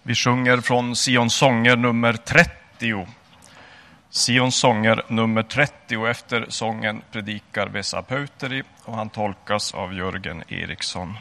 Vi sjunger från Sions sånger nummer 30. Sions sånger nummer 30, efter sången predikar Vesa Pauteri och han tolkas av Jörgen Eriksson.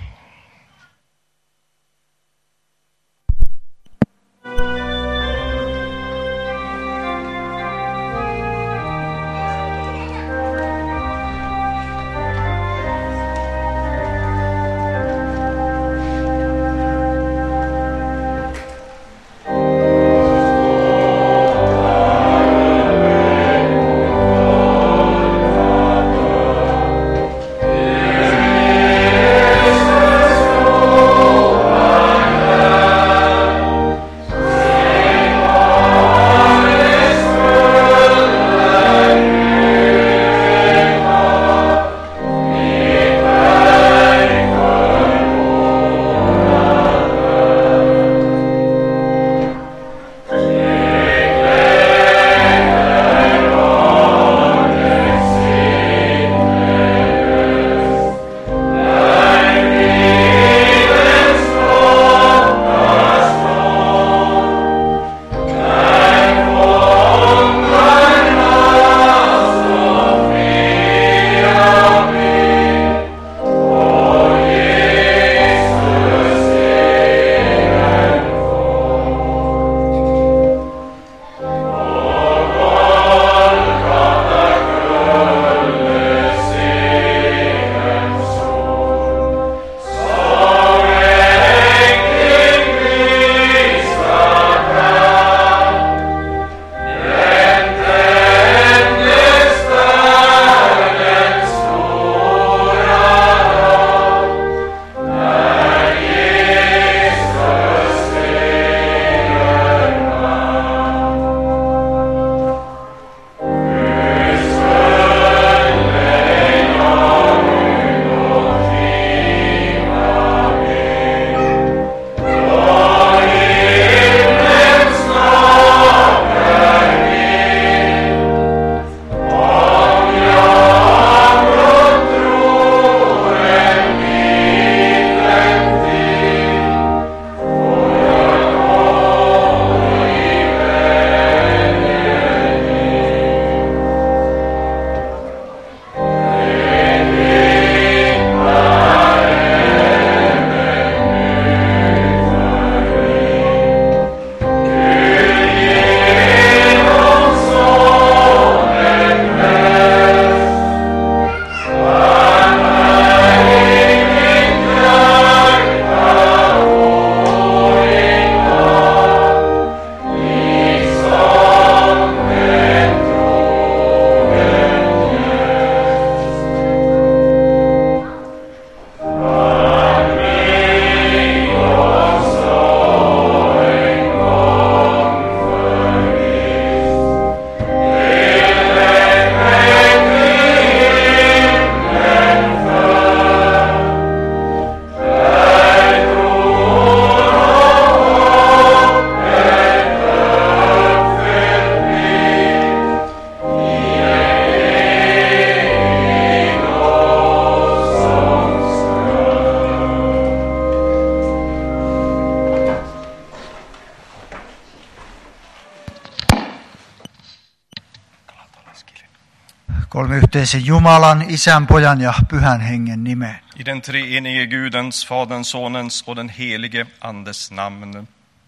Kolmiyhteisen Jumalan, Isän, Pojan ja Pyhän Hengen nimeen. I den treenige Gudens, Faderns, Sonens och den helige Andes namn.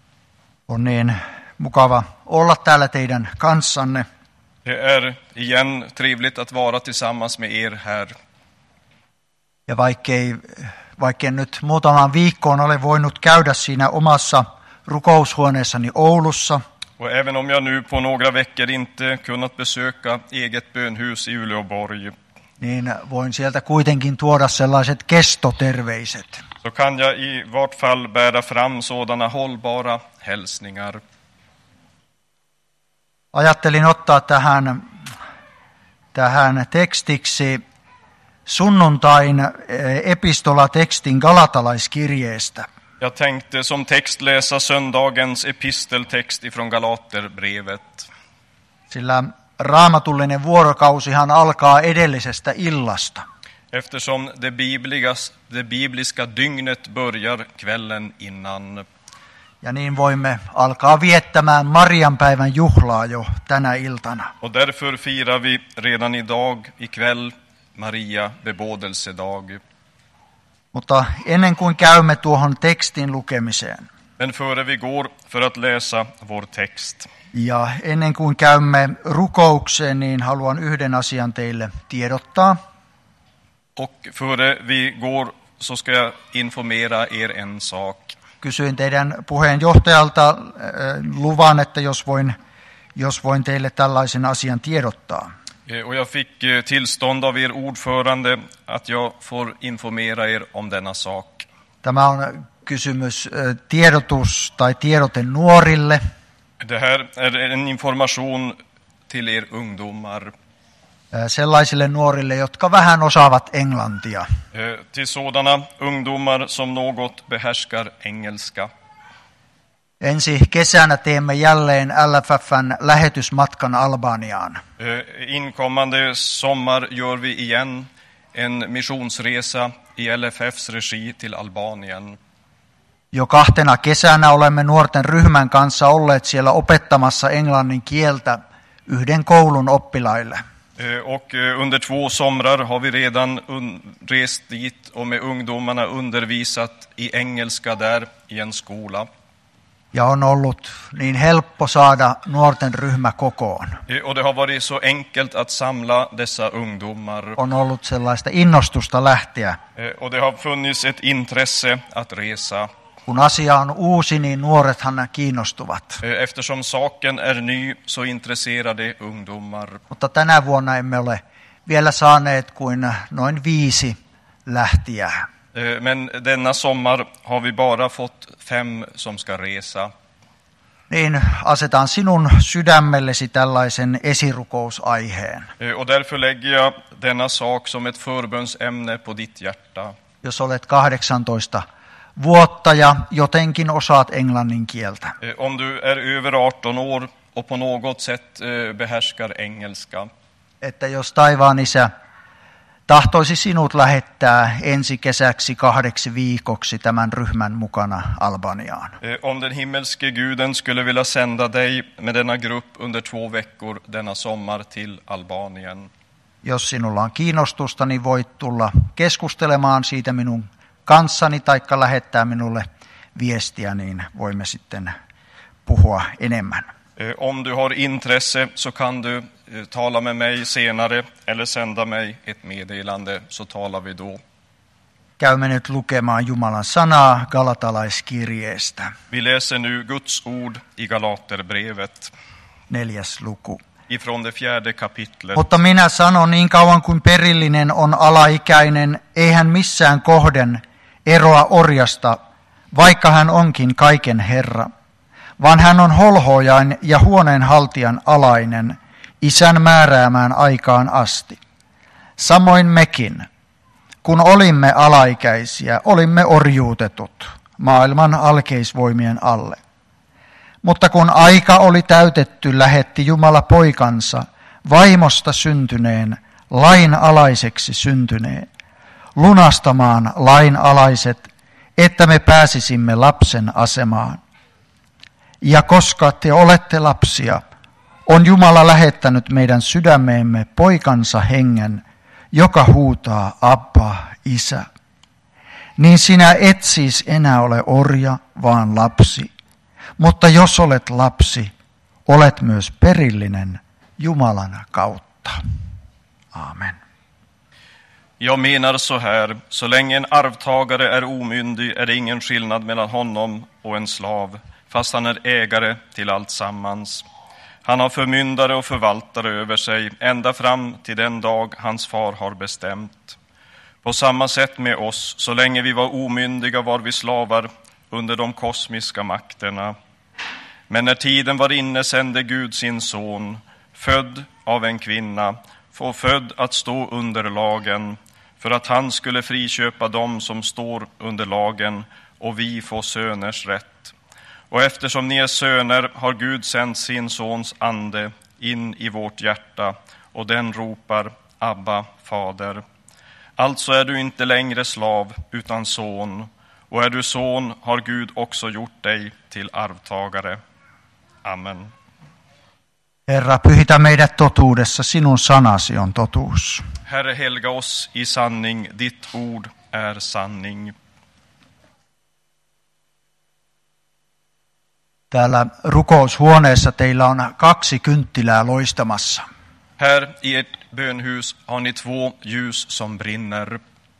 On niin mukava olla täällä teidän kanssanne. Det är igen trevligt att vara tillsammans med er här. Ja vaikkei nyt muutamaan viikkoon ole voinut käydä siinä omassa rukoushuoneessani Oulussa. Och även om jag nu på några veckor inte kunnat besöka eget bönhus i Uleåborg, niin voin sieltä kuitenkin tuoda sellaiset kestoterveiset. så kan jag i vart fall bära fram sådana hållbara hälsningar. Ajattelin ottaa tähän tekstiksi sunnuntain epistolatekstin Galatalaiskirjeestä. Jag tänkte som text läsa söndagens episteltext ifrån Galaterbrevet. Sillä raamatullinen vuorokausihan alkaa edellisestä illasta. Eftersom det bibliska dygnet börjar kvällen innan. Ja niin voimme alkaa viettämään Marianpäivän juhlaa jo tänä iltana. Och därför firar vi redan idag, ikväll, Maria bebådelsedag. Mutta ennen kuin käymme tuohon tekstin lukemiseen, Men före vi går för att läsa vår text ja ennen kuin käymme rukoukseen, niin haluan yhden asian teille tiedottaa. och före vi går så ska jag informera er en sak. Kysyin teidän puheenjohtajalta luvan, että jos voin teille tällaisen asian tiedottaa. Och jag fick tillstånd av er ordförande att jag får informera er om denna sak. Tämä on kysymys tiedotus tai tiedote nuorille. Det här är en information till er ungdomar. Sellaisille nuorille, jotka vähän osaavat englantia. Till sådana ungdomar som något behärskar engelska. Ensi kesänä teemme jälleen LFF:n lähetysmatkan Albaniaan. Inkommande sommar gör vi igen en missionsresa i LFFs regi till Albanien. Jo 2 kesänä olemme nuorten ryhmän kanssa olleet siellä opettamassa englannin kieltä yhden koulun oppilaille. Och under 2 somrar har vi redan rest dit och med ungdomarna undervisat i engelska där i en skola. Ja on ollut niin helppo saada nuorten ryhmä kokoon. Och det har varit så enkelt att samla dessa ungdomar. On ollut sellaista innostusta lähteä. Och det har funnits ett intresse att resa. Kun asia on uusi, niin nuorethan kiinnostuvat. Eftersom saken är ny så intresserar det ungdomar. Mutta tänä vuonna emme ole vielä saaneet kuin noin 5 lähtijää. Men denna sommar har vi bara fått 5 som ska resa. Niin asetan sinun sydämellesi tällaisen esirukousaiheen. Och därför lägger jag denna sak som ett förbönsämne på ditt hjärta. Jos olet 18 vuotta ja jotenkin osaat englannin kieltä. Om du är över 18 år och på något sätt behärskar engelska. Että jos taivaan isä tahtoisi sinut lähettää ensi kesäksi 2 viikoksi tämän ryhmän mukana Albaniaan. Om den himmelske guden skulle vilja sända dig med denna grupp under 2 veckor denna sommar till Albanien. Jos sinulla on kiinnostusta, niin voit tulla keskustelemaan siitä minun kanssani taikka lähettää minulle viestiä, niin voimme sitten puhua enemmän. Om du har intresse så kan du tala med mig senare eller sända mig ett meddelande så talar vi då. Käymme nyt lukemaan Jumalan sanaa Galatalaiskirjeestä. Vi läser nu Guds ord i Galaterbrevet 4. luku. ifrån det 4:e kapitlet. Mutta minä sanon, niin kauan kuin perillinen on alaikäinen, ei hän missään kohden eroa orjasta, vaikka hän onkin kaiken herra, vaan hän on holhoojain ja huoneenhaltijan alainen isän määräämään aikaan asti. Samoin mekin, kun olimme alaikäisiä, olimme orjuutetut maailman alkeisvoimien alle. Mutta kun aika oli täytetty, lähetti Jumala poikansa, vaimosta syntyneen, lainalaiseksi syntyneen, lunastamaan lainalaiset, että me pääsisimme lapsen asemaan. Ja koska te olette lapsia, on Jumala lähettänyt meidän sydämeemme poikansa hengen, joka huutaa Abba, Isä. Niin sinä et siis enää ole orja, vaan lapsi. Mutta jos olet lapsi, olet myös perillinen Jumalan kautta. Amen. Jag menar så här, så länge en arvtagare är omyndig är det ingen skillnad mellan honom och en slav, fast han är ägare till allt sammans. Han har förmyndare och förvaltare över sig, ända fram till den dag hans far har bestämt. På samma sätt med oss, så länge vi var omyndiga var vi slavar under de kosmiska makterna. Men när tiden var inne sände Gud sin son, född av en kvinna, född att stå under lagen, för att han skulle friköpa dem som står under lagen och vi får söners rätt. Och eftersom ni är söner har Gud sänt sin sons ande in i vårt hjärta och den ropar Abba, fader. Alltså är du inte längre slav utan son, och är du son har Gud också gjort dig till arvtagare. Amen. Herra, pyhitä meidät totuudessa, sinun sanasi on totuus. Herre, helga oss i sanning, ditt ord är sanning. Täällä rukoushuoneessa teillä on 2 kynttilää loistamassa. Här i ert bönhus har ni 2 ljus som brinner.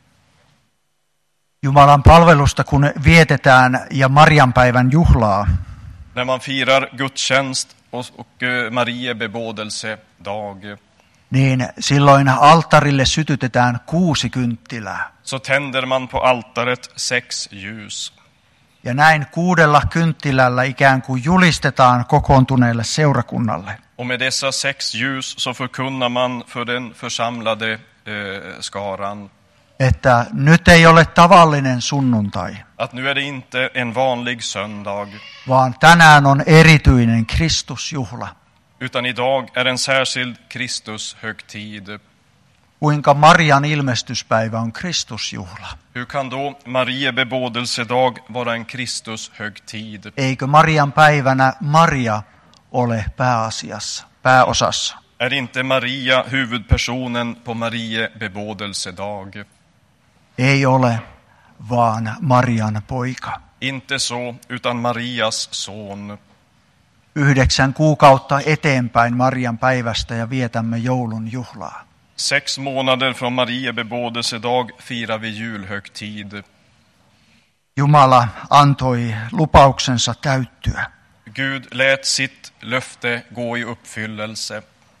Jumalan palvelusta kun vietetään ja Marianpäivän juhlaa, När man firar gudstjänst och Marie bebådelsedag, niin silloin alttarille sytytetään 6 kynttilää. så tänder man på altaret 6 ljus. Ja näin 6 kynttilällä ikään kuin julistetaan kokoontuneelle seurakunnalle, Och med dessa 6 ljus så förkunnar man för den församlade skaran että nyt ei ole tavallinen sunnuntai, att nu är det inte en vanlig söndag, vaan tänään on erityinen Kristusjuhla. utan idag är en särskild Kristushögtid. Kuinka Marian ilmestyspäivä on Kristusjuhla? Hur kan då Marie bebådelsedag vara en Kristushögtid? Eikö Marian päivänä Maria ole pääosassa? Är inte Maria huvudpersonen på Marie bebådelsedag? Ei ole, vaan Marian poika. Inte så, utan Marias son. 9 kuukautta eteenpäin Marian päivästä ja vietämme joulun juhlaa. 6 månader från Marie bebådelsedag firar vi julhögtid. Jumala antoi lupauksensa täyttyä. Gud lät sitt löfte gå i uppfyllelse.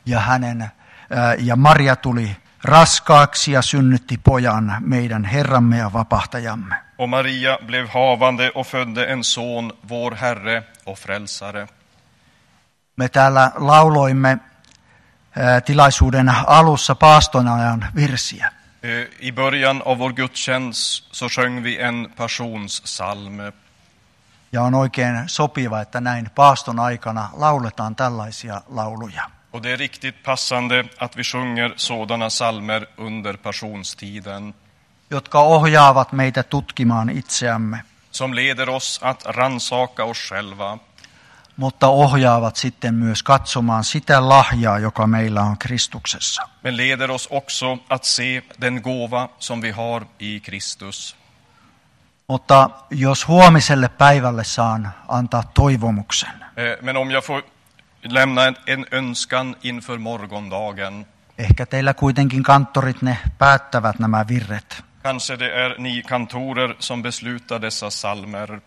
Ja Maria tuli raskaaksi ja synnytti pojan, meidän Herramme ja vapahtajamme. Och Maria blev havande och födde en son, vår Herre och frälsare. Me täällä lauloimme tilaisuuden alussa paastonajan virsiä. I början av vår gudstjänst så sjöng vi en passionssalm. Ja on oikein sopiva, että näin paaston aikana lauletaan tällaisia lauluja. Och det är riktigt passande att vi sjunger sådana salmer under passionstiden, jotka ohjaavat meitä tutkimaan itseämme, som leder oss att ransaka oss själva, mutta ohjaavat sitten myös katsomaan sitä lahjaa, joka meillä on Kristuksessa. men leder oss också att se den gåva som vi har i Kristus. Mutta jos huomiselle päivälle saan antaa toivomuksen, Men om jag får lämna en önskan inför morgondagen. ehkä teillä kuitenkin kanttorit ne päättävät nämä virret. Kanske det är ni kantorer som beslutar dessa salmer.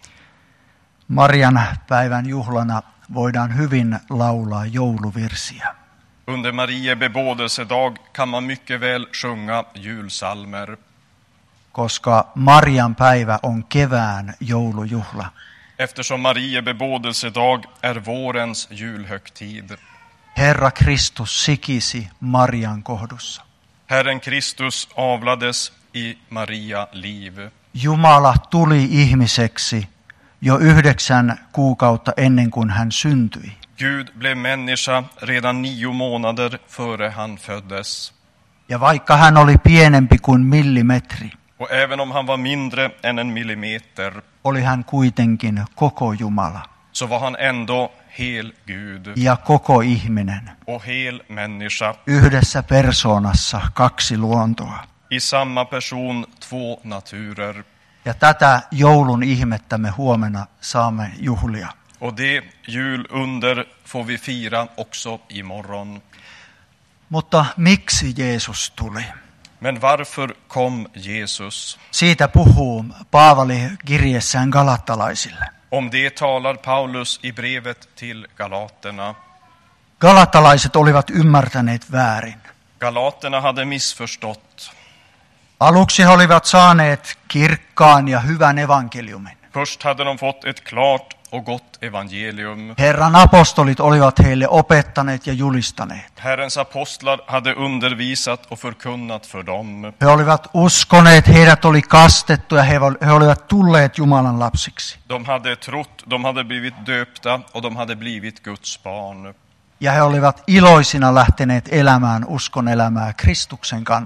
Marian päivän juhlana voidaan hyvin laulaa jouluvirsiä. Under Marie bebådelsedag kan man mycket väl sjunga julsalmer. Koska Marian päivä on kevään joulujuhla. Eftersom Marie bebådelsedag är vårens julhögtid. Herra Kristus sikisi Marian kohdussa. Herren Kristus avlades i Maria liv. Jumala tuli ihmiseksi jo 9 kuukautta ennen kuin hän syntyi. Gud blev människa redan 9 månader före han föddes. Ja vaikka hän oli pienempi kuin millimetri, Och även om han var mindre än en millimeter, oli hän kuitenkin koko Jumala så var han ändå hel Gud ja koko ihminen. och hel människa. Yhdessä persoonassa 2 luontoa. I samma person 2 naturer. Ja tätä joulun ihmettä me huomenna saamme juhlia. Och det julunder får vi fira också imorgon. Mutta miksi Jeesus tuli? Men varför kom Jesus? Siitä puhuu Paavali kirjeessään galattalaisille. Om det talar Paulus i brevet till Galaterna. Galattalaiset olivat ymmärtäneet väärin. Galaterna hade missförstått. Aluksi he olivat saaneet kirkkaan ja hyvän evankeliumin. Först hade de fått ett klart och gott evangelium. Herran apostolit olivat heille opettaneet ja julistaneet. Herrens apostlar hade undervisat och förkunnat för dem. He olivat uskoneet, heidät oli kastettu ja he olivat tulleet Jumalan lapsiksi. De hade trott, de hade blivit döpta och de hade blivit Guds barn. Ja he olivat iloisina lähteneet elämään uskon elämää Kristuksen kanssa.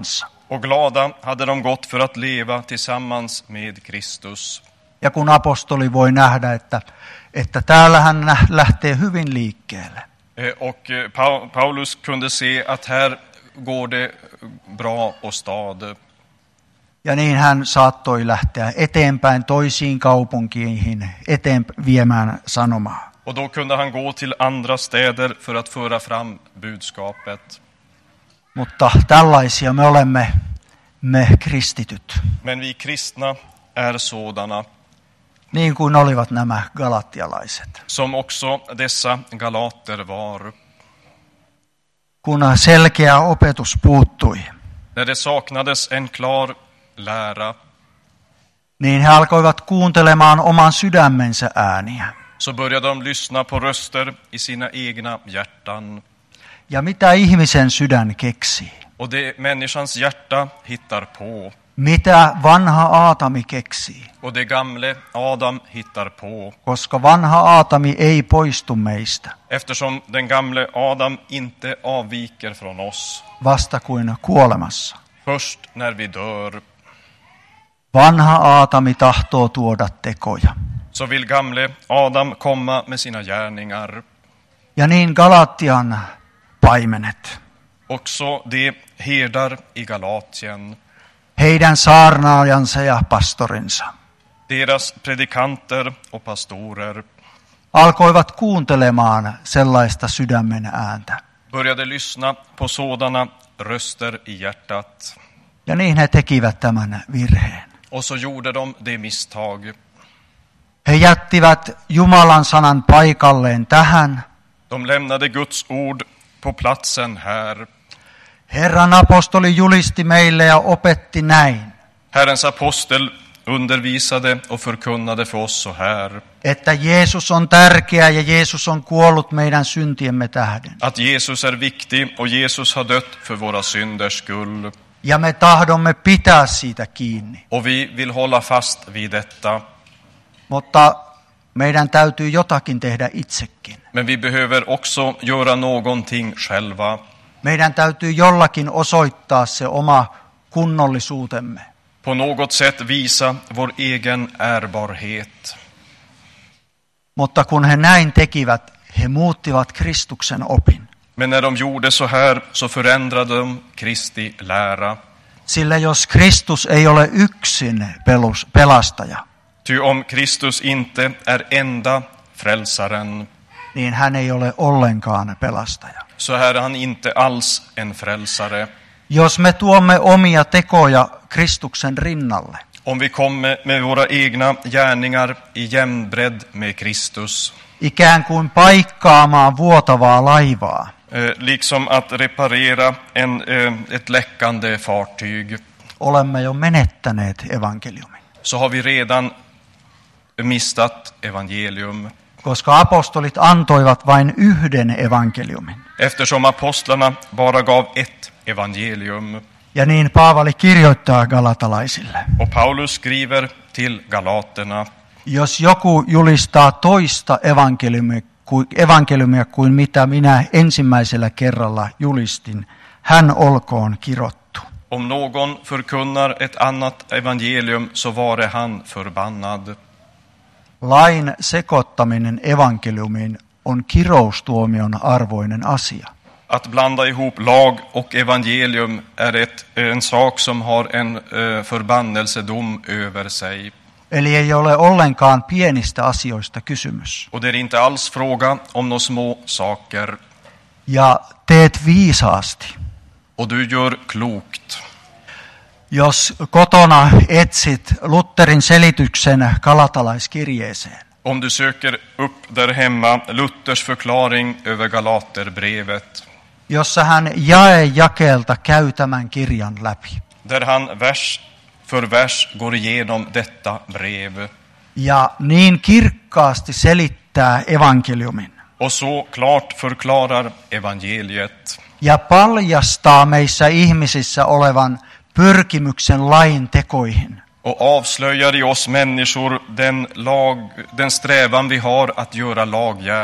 Och glada hade de gått för att leva tillsammans med Kristus. Ja kun apostoli voi nähdä, että täällä hän lähtee hyvin liikkeelle. Och Paulus kunde se att här går det bra och stad. Ja niin hän saattoi lähteä eteenpäin toisiin kaupunkiin viemään sanomaa. Och då kunde han gå till andra städer för att föra fram budskapet. Mutta tällaisia me olemme, me kristityt. Men vi kristna är sådana. Niin kuin olivat nämä galatialaiset. Som också dessa galater var. Kun selkeä opetus puuttui. När det saknades en klar lära. Niin he alkoivat kuuntelemaan oman sydämensä ääniä. Så började de lyssna på röster i sina egna hjärtan. Ja mitä ihmisen sydän keksii? Och det människans hjärta hittar på. Mitä vanha Aatami keksii? Och det gamle Adam hittar på. Koska vanha Aatami ei poistu meistä. Eftersom den gamle Adam inte avviker från oss. Vasta kuin kuolemassa. Först när vi dör. Vanha Aatami tahtoo tuoda tekoja. Så vill gamle Adam komma med sina gärningar. Ja niin Galatian paimenet. Också de herdar i Galatien. Heidän saarnaajansa ja pastorinsa. Deras predikanter och pastorer. Alkoivat kuuntelemaan sellaista sydämen ääntä. Började lyssna på sådana röster i hjärtat. Ja niin he tekivät tämän virheen. Och så gjorde de det misstag. He jättivät Jumalan sanan paikalleen tähän. De lämnade Guds ord på platsen här. Herran apostoli julisti meille ja opetti näin. Herrens apostel undervisade och förkunnade för oss så här. Että Jeesus on tärkeä ja Jeesus on kuollut meidän syntiemme tähden. Att Jesus är viktig och Jesus har dött för våra synders skull. Ja me tahdomme pitää siitä kiinni. Och vi vill hålla fast vid detta. Mutta meidän täytyy jotakin tehdä itsekin. Men vi behöver också göra någonting själva. Meidän täytyy jollakin osoittaa se oma kunnollisuutemme. På något sätt visa vår egen ärbarhet. Mutta kun he näin tekivät, he muuttivat Kristuksen opin. Men när de gjorde så här så förändrade de Kristi lära. Sillä jos Kristus ei ole yksin pelastaja, Ty om Kristus inte är enda frälsaren, niin hän ei ole ollenkaan pelastaja. så är han inte alls en frälsare. Jos me tuomme omia tekoja Kristuksen rinnalle, Om vi kommer med våra egna gärningar i jämnbredd med Kristus, ikään kuin paikkaamaan vuotavaa laivaa, liksom att reparera ett läckande fartyg, olemme jo menettäneet evankeliumin. så har vi redan mistat evangelium. Koska apostolit antoivat vain yhden evankeliumin. Eftersom apostlarna bara gav ett evangelium. Ja niin Paavali kirjoittaa galatalaisille. Och Paulus skriver till galaterna. Jos joku julistaa toista evankeliumia kuin mitä minä ensimmäisellä kerralla julistin, hän olkoon kirottu. Om någon förkunnar ett annat evangelium så vare han förbannad. Lain sekoittaminen evankeliumiin on kiroustuomion arvoinen asia. Att blanda ihop lag och evangelium är en sak som har en förbannelsedom över sig. Eli ei ole ollenkaan pienistä asioista kysymys. Och det är inte alls fråga om några små saker. Ja teet viisaasti. Och du gör klokt. Jos kotona etsit Lutherin selityksen galatalaiskirjeeseen, Om du söker upp där hemma Luthers förklaring över Galaterbrevet, jossa hän jae jakeelta käy tämän kirjan läpi. där han vers för vers går igenom detta brev Ja niin kirkkaasti selittää evankeliumin. och så klart förklarar evangeliet Ja paljastaa meissä ihmisissä olevan pyrkimyksen lain tekoihin. och avslöjar i oss människor den strävan vi har att göra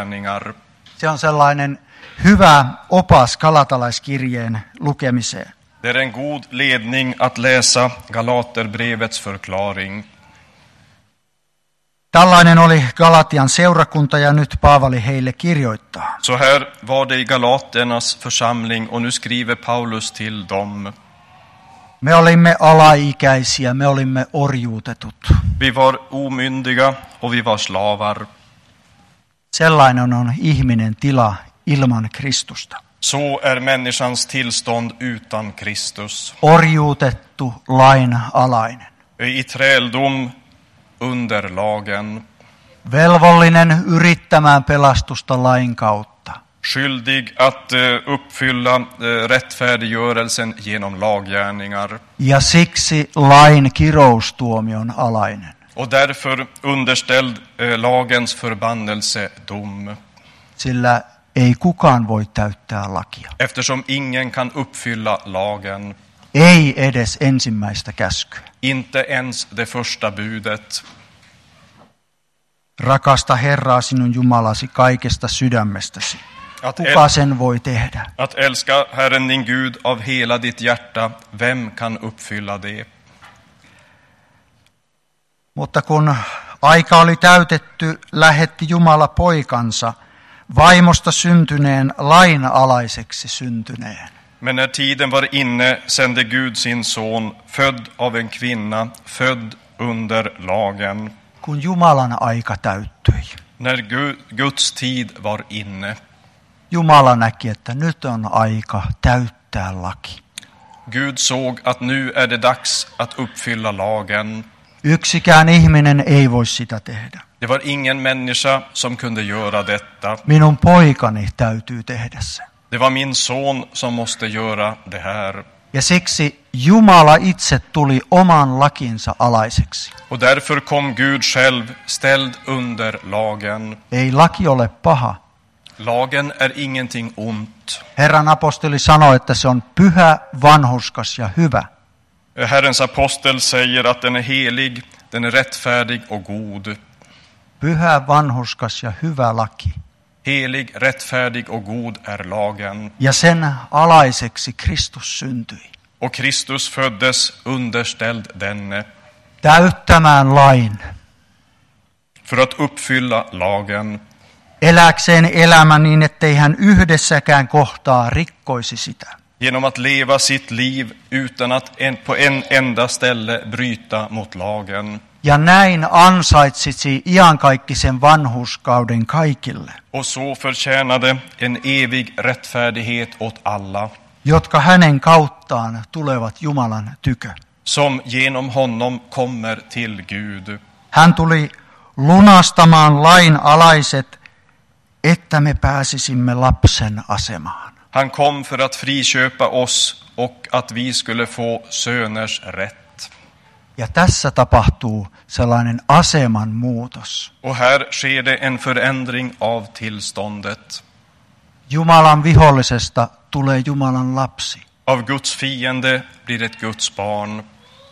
laggärningar. Se on sellainen hyvä opas galatalaiskirjeen lukemiseen. Det är en god ledning att läsa Galaterbrevets förklaring. Tällainen oli Galatian seurakunta ja nyt Paavali heille kirjoittaa. Så här var det i Galaternas församling och nu skriver Paulus till dem. Me olimme alaikäisiä, me olimme orjuutetut. Vi var omyndiga och vi var slavar. Sellainen on ihminen tila ilman Kristusta. Så är människans tillstånd utan Kristus. Orjuutettu, lain alainen. I träldom under lagen. Velvollinen yrittämään pelastusta lain kautta. Skyldig att uppfylla rättfärdiggörelsen genom laggärningar. Ja siksi lain kiroustuomion alainen. Och därför underställd lagens förbannelsedom. Sillä ei kukaan voi täyttää lakia. Eftersom ingen kan uppfylla lagen. Ei edes ensimmäistä käskyä. Inte ens det första budet. Rakasta Herraa sinun Jumalasi kaikesta sydämestäsi. Kuka sen voi tehdä? Att älska Herren din Gud av hela ditt hjärta, vem kan uppfylla det? Mutta kun aika oli täytetty, lähetti Jumala poikansa, vaimosta syntyneen lainalaiseksi syntyneen. Men när tiden var inne sände Gud sin son, född av en kvinna, född under lagen. Kun Jumalan aika täyttyi. När Guds tid var inne. Jumala näki, että nyt on aika täyttää laki. Gud såg att nu är det dags att uppfylla lagen. Yksikään ihminen ei voi sitä tehdä. Det var ingen människa som kunde göra detta. Minun poikani täytyy tehdä se. Det var min son som måste göra det här. Ja siksi Jumala itse tuli oman lakinsa alaiseksi. Och därför kom Gud själv ställd under lagen. Ei laki ole paha. Lagen är ingenting ont. Herran apostoli sanoi, että se on pyhä, vanhurskas ja hyvä. Herrens apostel säger att den är helig, den är rättfärdig och god. Pyhä, vanhurskas ja hyvä laki. Helig, rättfärdig och god är lagen. Ja sen alaiseksi Kristus syntyi. Och Kristus föddes underställd denne. Täyttämään lain. För att uppfylla lagen. Eläkseen elämä niin, ettei hän yhdessäkään kohtaa rikkoisi sitä. Genom att leva sitt liv utan att på en enda ställe bryta mot lagen. Ja näin ansaitsisi iankaikkisen vanhurskauden kaikille. Och så förtjänade en evig rättfärdighet åt alla. Jotka hänen kauttaan tulevat Jumalan tykö. Som genom honom kommer till Gud. Hän tuli lunastamaan lain alaiset, että me pääsisimme lapsen asemaan. Han kom för att friköpa oss och att vi skulle få söners rätt. Ja tässä tapahtuu sellainen aseman muutos. Och här sker det en förändring av tillståndet. Jumalan vihollisesta tulee Jumalan lapsi. Av Guds fiende blir ett Guds barn.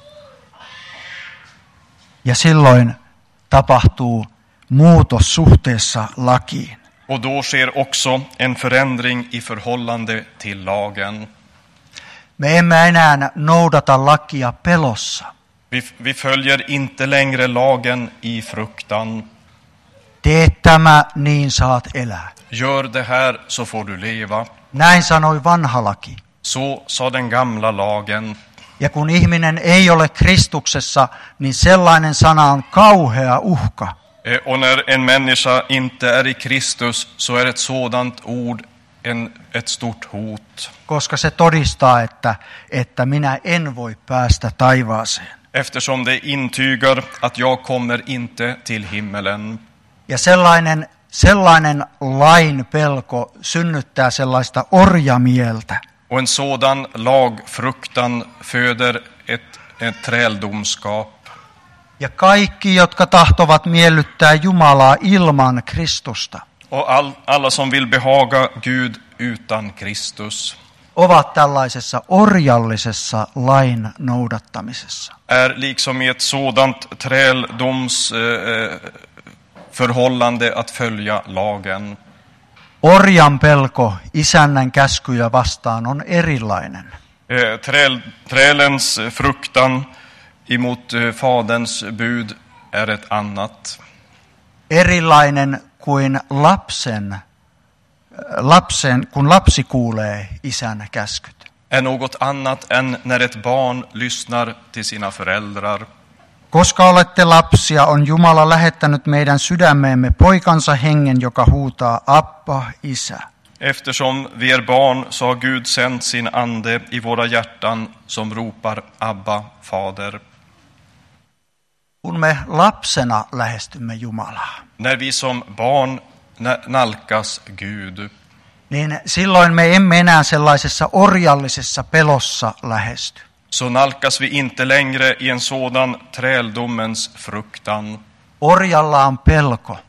Ja silloin tapahtuu muutos suhteessa lakiin. Och då sker också en förändring i förhållande till lagen. Me emme enää noudata lakia pelossa. Vi följer inte längre lagen i fruktan. Tee tämä, niin saat elää. Gör det här så får du leva. Näin sanoi vanha laki. Så sa den gamla lagen. Ja kun ihminen ei ole Kristuksessa, niin sellainen sana on kauhea uhka. Och när en människa inte är i Kristus så är ett sådant ord ett stort hot. Koska se todistaa, että minä en voi päästä taivaaseen. Eftersom det intygar att jag kommer inte till himmelen. Ja sellainen lain pelko synnyttää sellaista orjamieltä. Och en sådan lagfruktan föder ett träldomskap. Ja kaikki, jotka tahtovat miellyttää Jumalaa ilman Kristusta, Och alla som vill behaga Gud utan Kristus ovat tällaisessa orjallisessa lain noudattamisessa. är liksom i ett sådant förhållande att följa lagen. Orjan pelko isännän käskyjä vastaan on erilainen. Trälens fruktan emot faderns bud är ett annat. Erilainen kuin kun lapsi kuulee isän käskyt. Är något annat än när ett barn lyssnar till sina föräldrar. Koska olette lapsia, on Jumala lähettänyt meidän sydämeemme poikansa hengen, joka huutaa Abba, Isä. Eftersom vi är barn så har Gud sänt sin ande i våra hjärtan som ropar Abba, Fader. Kun me lapsena lähestymme Jumalaa, När vi som barn nalkas Gud, niin silloin me emme enää sellaisessa orjallisessa pelossa lähesty. så nalkas vi inte längre i en sådan träldomens fruktan. Orjalla on pelko,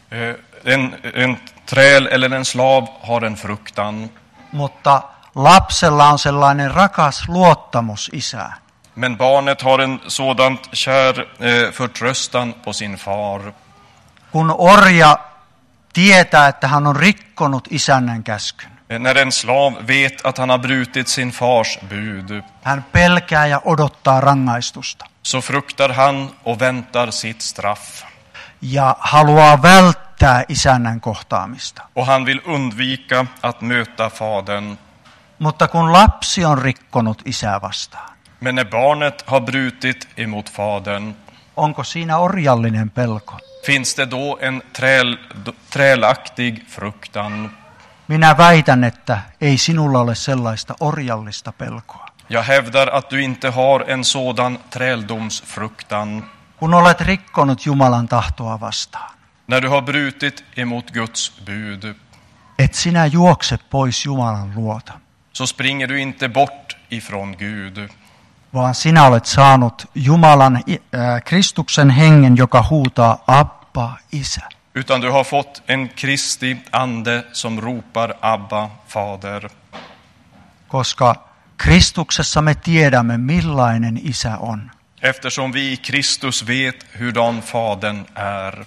En träl eller en slav har en fruktan, mutta lapsella on sellainen rakas luottamus isään. men barnet har en sådant kär förtröstan på sin far. Kun orja tietää, että hän on rikkonut isännän käskyn, När en slav vet att han har brutit sin fars bud, hän pelkää ja odottaa rangaistusta så fruktar han och väntar sitt straff. ja haluaa välttää isännän kohtaamista. Och han vill undvika att möta fadern. Mutta kun lapsi on rikkonut isää vastaan, Men när barnet har brutit emot fadern, onko siinä orjallinen pelko? finns det då en trälaktig fruktan? Minä väitän, että ei sinulla ole sellaista orjallista pelkoa. Jag hävdar att du inte har en sådan träldomsfruktan. Kun olet rikkonut Jumalan tahtoa vastaan, När du har brutit emot Guds bud, et sinä juokse pois Jumalan luota, så springer du inte bort ifrån Gud, vaan sinä olet saanut Kristuksen hengen, joka huutaa Abba, Isä. utan du har fått en Kristi ande som ropar Abba, Fader. Koska Kristuksessa me tiedämme, millainen isä on. Eftersom vi i Kristus vet hurdan Fadern är.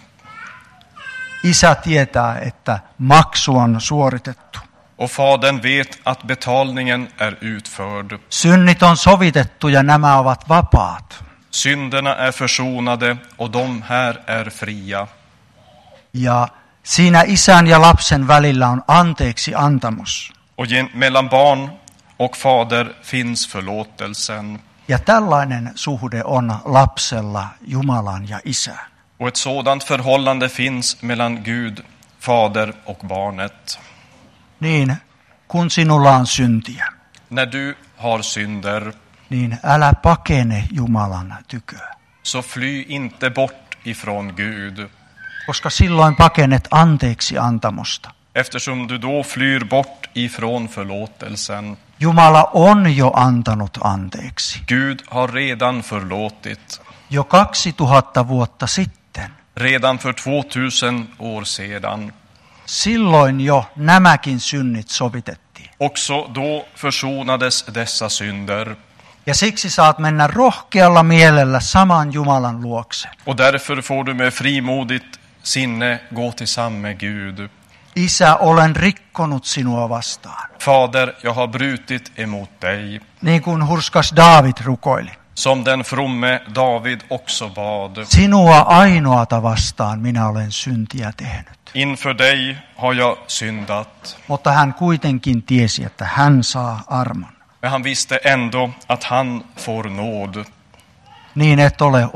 Isä tietää, että maksu on suoritettu. Och Fadern vet att betalningen är utförd. Synnit on sovitettu ja nämä ovat vapaat. Synderna är försonade och de här är fria. Ja siinä isän ja lapsen välillä on anteeksi antamus. Och mellan barn och fader finns förlåtelsen. Ja tällainen suhde on lapsella Jumalan ja isään. Och ett sådant förhållande finns mellan Gud, fader och barnet. Niin, kun sinulla on syntiä, När du har synder, niin älä pakene Jumalan tyköä. så fly inte bort ifrån Gud. Koska silloin pakenet anteeksi antamusta. Eftersom du då flyr bort ifrån förlåtelsen. Jumala on jo antanut anteeksi. Gud har redan förlåtit. Jo 2000 vuotta sitten. Redan för 2000 år sedan. Silloin jo nämäkin synnit sovitettiin. Också då försonades dessa synder. Ja siksi saat mennä rohkealla mielellä saman Jumalan luokse. Och därför får du med frimodigt sinne gå till samme Gud. Isä, olen rikkonut sinua vastaan. Fader, jag har brutit emot dig. Niin kuin hurskas Daavid rukoili. Som den fromme David också bad. Sinua ainoata vastaan minä olen syntiä tehnyt. Inför dig har jag syndat. Mutta hän kuitenkin tiesi, että hän saa armon. Men han visste ändå att han får nåd. Niin et ole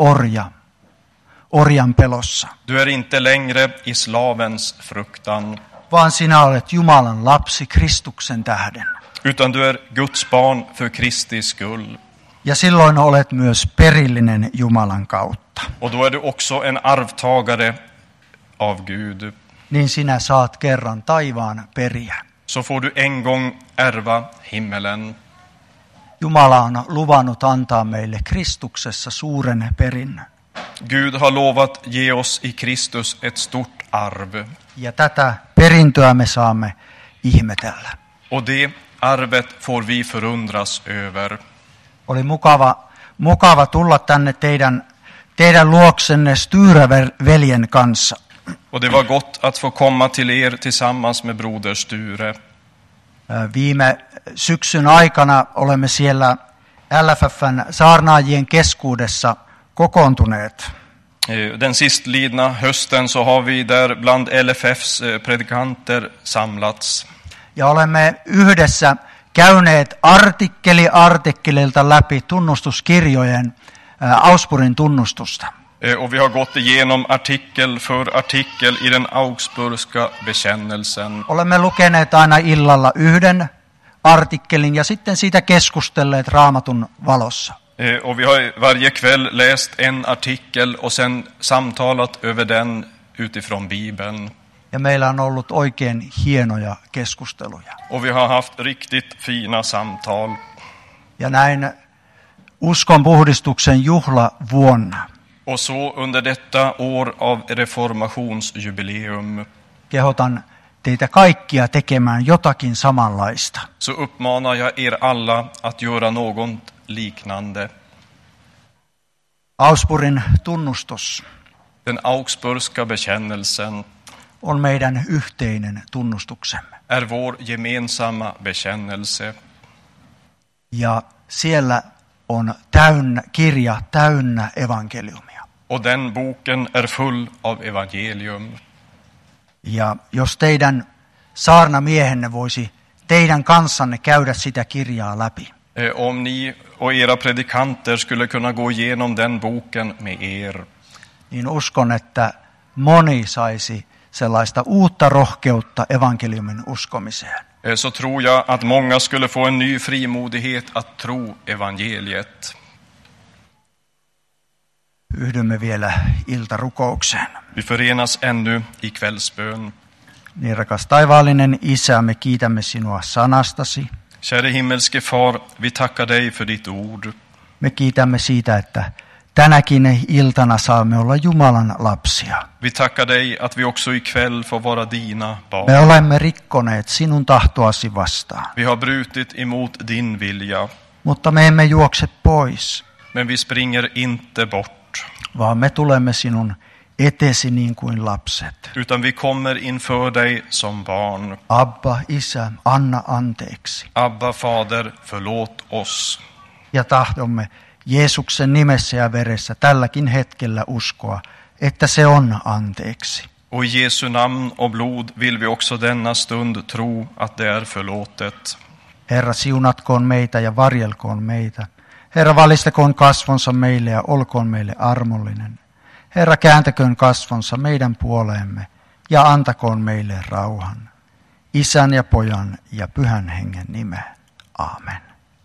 orjan pelossa, Du är inte längre i slavens fruktan. vaan sinä olet Jumalan lapsi Kristuksen tähden. Utan du är Guds barn för Kristi skull. Ja silloin olet myös perillinen Jumalan kautta. Och då är du också en arvtagare av Gud. Niin sinä saat kerran taivaan periä. Så får du en gång ärva himmelen. Jumala on luvannut antaa meille Kristuksessa suuren perinnön. Gud har lovat ge oss i Kristus ett stort arv. Ja tätä perintöä me saamme ihmetellä. Och det arvet får vi förundras över. Oli mukava tulla tänne teidän luoksenne Sture-veljen kanssa. Och det var gott att få komma till er tillsammans med broder Sture. Viime syksyn aikana olemme siellä LFF:n saarnaajien keskuudessa kokoontuneet. Den sistlidna hösten så har vi där bland LFFs predikanter samlats. Ja olemme yhdessä käyneet artikkelilta läpi tunnustuskirjojen Augsburgin tunnustusta. Och vi har gått igenom artikel för artikel i den Augsburgska bekännelsen. Olemme lukeneet aina illalla yhden artikkelin ja sitten siitä keskustelleet Raamatun valossa. Och vi har varje kväll läst en artikel och sen samtalat över den utifrån Bibeln. Ja meillä on ollut oikein hienoja keskusteluja. Och vi har haft riktigt fina samtal. Ja näin uskonpuhdistuksen juhlavuonna Och så under detta år av reformationsjubileum kehotan teitä kaikkia tekemään jotakin samanlaista. så uppmanar jag er alla att göra något liknande. Augsburgin tunnustus Den Augsburgska bekännelsen on meidän yhteinen tunnustuksemme. är vår gemensamma bekännelse. Ja siellä on kirja täynnä evankeliumia. Och den boken är full av evangelium. Ja jos teidän saarnamiehenne voisi teidän kanssanne käydä sitä kirjaa läpi, Om ni och era predikanter skulle kunna gå igenom den boken med er, niin uskon, että moni saisi sellaista uutta rohkeutta evankeliumin uskomiseen. så tror jag att många skulle få en ny frimodighet att tro evangeliet. Yhdymme vielä iltarukoukseen. Vi förenas ännu i kvällsbön. Niin rakas taivaallinen Isä, me kiitämme sinua sanastasi. Käre himmelske far, vi tackar dig för ditt ord. Me kiitämme siitä, että tänäkin iltana saamme olla Jumalan lapsia. Vi tackar dig att vi också ikväll får vara dina barn. Me olemme rikkoneet sinun tahtoasi vastaan, Vi har brutit emot din vilja, mutta me emme juokse pois, men vi springer inte bort, vaan me tulemme sinun etesi niin kuin lapset. utan vi kommer inför dig som barn. Abba, Isä, anna anteeksi. Abba, Fader, förlåt oss. Ja tahdomme Jeesuksen nimessä ja veressä tälläkin hetkellä uskoa, että se on anteeksi. Och i Jesu namn och blod vill vi också denna stund tro att det är förlåtet. Herra, siunatkoon meitä ja varjelkoon meitä. Herra, valistakoon kasvonsa meille ja olkoon meille armollinen. Herra, kääntäköön kasvonsa meidän puoleemme ja antakoon meille rauhan. Isän ja Pojan ja Pyhän Hengen nimeen. Amen.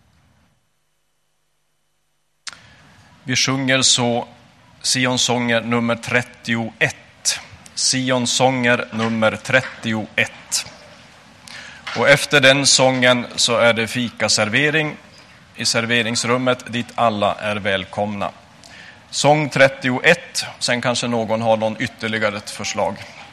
Vi sjunger så Sionsånger nummer 31. Sionsånger nummer 31. Och efter den sången så är det fikaservering i serveringsrummet dit alla är välkomna. Sång 31, sen kanske någon har någon ytterligare ett förslag.